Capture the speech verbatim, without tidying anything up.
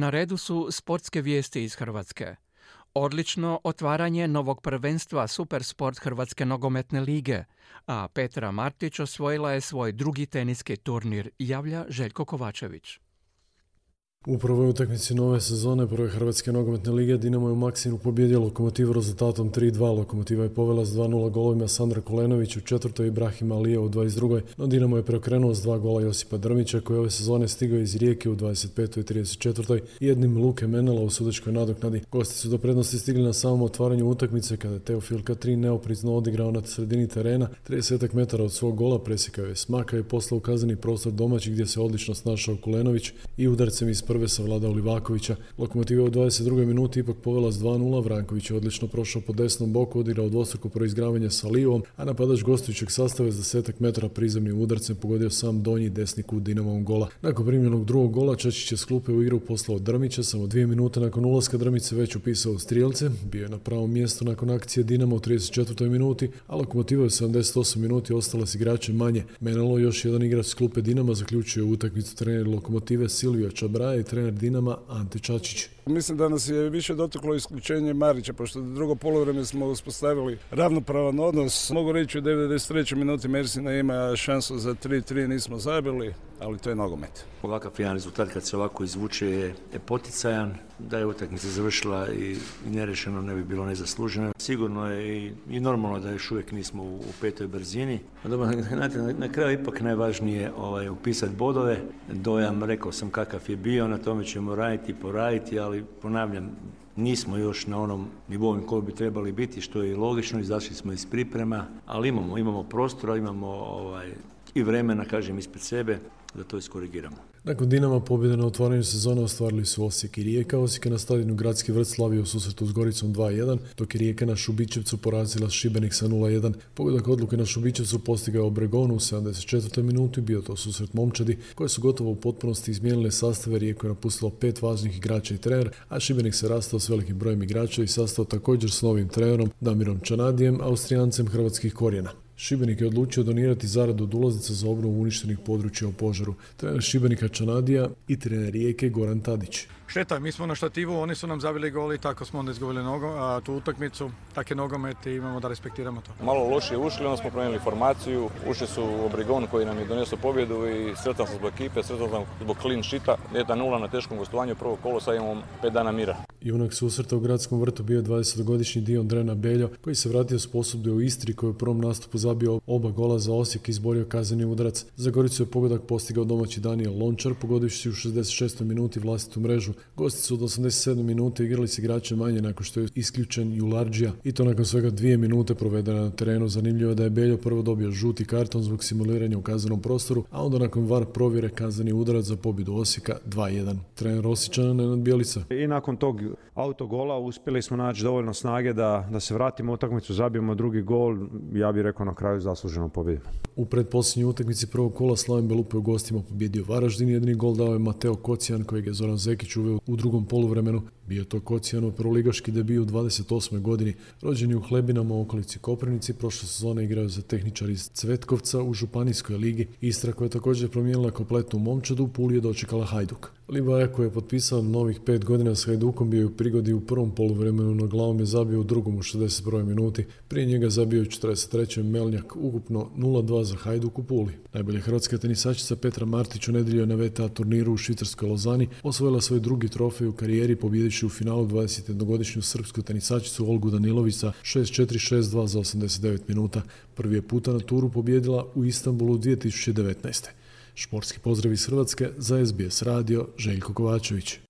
Na redu su sportske vijesti iz Hrvatske. Odlično otvaranje novog prvenstva Supersport Hrvatske nogometne lige, a Petra Martić osvojila je svoj drugi teniski turnir, javlja Željko Kovačević. U prvoj utakmici nove sezone prve Hrvatske nogometne lige Dinamo je u Maksimiru pobijedio Lokomotivu rezultatom tri dva. Lokomotiva je povela s dva nula golovima Sandra Kolenović u četvrtoj i Ibrahima Alija u dvadeset drugoj. No Dinamo je preokrenuo s dva gola Josipa Drmića koji je ove sezone stigao iz Rijeke u dvadeset petoj i trideset četvrtoj i jednim Luke Menela u sudačkoj nadoknadi. Gosti su do prednosti stigli na samom otvaranju utakmice kada je Teofil Katrin neoprizno odigrao na sredini terena, trideset metara od svog gola presjekao je Smaka i poslao u kazneni prostor domaći gdje se odlično snašao Kolenović i udarcem iz prve savladao Livakovića. Lokomotiva u dvadeset drugoj minuti ipak povela s dva nula, Vranković je odlično prošao po desnom boku, odigrao dvostruko proizgravanje sa Livom, a napadač gostujućeg sastava s desetak metara prizemnim udarcem pogodio sam donji desni kut Dinamovom gola. Nakon primljenog drugog gola Čačić je s klupe u igru poslao Drmića, samo dvije minute nakon ulaska Drmić se već upisao u strijelce, bio je na pravom mjestu nakon akcije Dinamo u trideset četvrtoj minuti, a Lokomotiva u sedamdeset osmoj minuti ostala s igračem manje. Menelo, još jedan igrač s klupe Dinama, zaključuje utakmicu trener Lokomotive Silvio Čabraja i trener Dinama Ante Čačić. Mislim da nas je više dotaklo isključenje Marića, pošto drugo poluvreme smo uspostavili ravnopravan odnos. Mogu reći u devedeset trećoj minuti Mersina ima šansu za tri tri, nismo zabili, ali to je nogomet. Ovakav jedan rezultat kad se ovako izvuče je poticajan, da je utakmica završila i, i nerešeno ne bi bilo nezasluženo. Sigurno je i, i normalno da još uvijek nismo u, u petoj brzini. Znate, na, na kraju ipak najvažnije ovaj, upisati bodove. Dojam, rekao sam kakav je bio, na tome ćemo raditi i poraditi, ali ponavljam, nismo još na onom nivou koji bi trebali biti, što je logično, izašli smo iz priprema, ali imamo, imamo prostora, imamo ovaj, i vremena, kažem, ispred sebe da to iskorigiramo. Nakon Dinama pobjede na otvaranju sezone ostvarili su Osijek i Rijeka. Osijek je na stadionu Gradski vrt slavio u susretu s Goricom dva jedan, dok je Rijeka na Šubićevcu porazila Šibenik sa nula jedan. Pogodak odluke na Šubićevcu postigao Obregonu u sedamdeset četvrtoj minuti, bio to susret momčadi koje su gotovo u potpunosti izmijenile sastave. Rijeku je napustilo pet važnih igrača i trener, a Šibenik se rastao s velikim brojem igrača i sastao također s novim trenerom Damirom Čanadijem, Austrijancem hrvatskih korijena. Šibenik je odlučio donirati zaradu od ulaznica za obnovu uništenih područja u požaru. Trener Šibenika Čanadija i trener Rijeke Goran Tadić. Šteta, mi smo na štativu, oni su nam zabili goli, tako smo onda izgubili nogo, a tu utakmicu, tak je nogomet i imamo da respektiramo to. Malo lošije ušli, onda smo promijenili formaciju, ušli su u Obregon koji nam je donesao pobjedu i sretan sam zbog ekipe, sretan sam zbog clean sheeta, jedna nula na teškom gostovanju, prvo kolo, sad imamo pet dana mira. Junak susreta u Gradskom vrtu bio je dvadesetogodišnji Dion Drena Beljo, koji se vratio s posudbe u Istri, koji u prvom nastupu zabio oba gola za Osijek i izborio kazneni udarac. Za Goricu je pogodak postigao domaći Daniel Lončar, pogodivši u šezdeset šestoj minuti vlastitu mrežu. Gosti su od osamdeset sedme minute igrali s igračem manje nakon što je isključen Julardžija i to nakon svega dvije minute provedene na terenu. Zanimljivo je da je Beljo prvo dobio žuti karton zbog simuliranja u kaznenom prostoru, a onda nakon var provjere kazneni udarac za pobjedu Osijeka dva jedan. Trener Osječana Nenad Bjelica. I nakon tog autogola uspjeli smo naći dovoljno snage da, da se vratimo u utakmicu, zabijemo drugi gol, ja bih rekao na kraju zasluženo pobjedimo. U pretposljednjoj utakmici prvog kola Slaven Belupo je u gostima pobjedio Varaždin. Jedini gol dao je Mateo Kocijan kojeg je Zoran Zekić uveo u drugom poluvremenu. Bio to Kocijanov prvoligaški debiju u dvadeset osmoj godini. Rođen je u Hlebinama u okolici Koprivnici, prošle sezone igrao za Tehničar iz Cvetkovca u Županijskoj ligi. Istra koja je također promijenila kompletnu momčadu, u Puli je dočekala Hajduk. Livaja koji je potpisao novih pet godina s Hajdukom bio je u prigodi u prvom poluvremenu, na glavom je zabio u drugom u šezdeset prvoj minuti. Prije njega zabio u četrdeset trećoj Melnjak, ukupno nula dva za Hajduk u Puli. Najbolja hrvatska tenisačica Petra Martić u nedjelju je na V T A turniru u švicarskoj Lozani osvojila svoj drugi trofej u karijeri pobjedići u finalu dvadesetjednogodišnju srpsku tenisačicu Olgu Danilović sa šest četiri šest dva za osamdeset devet minuta. Prvi je puta na turu pobjedila u Istanbulu dvije tisuće devetnaeste. Športski pozdrav iz Hrvatske za S B S radio, Željko Kovačević.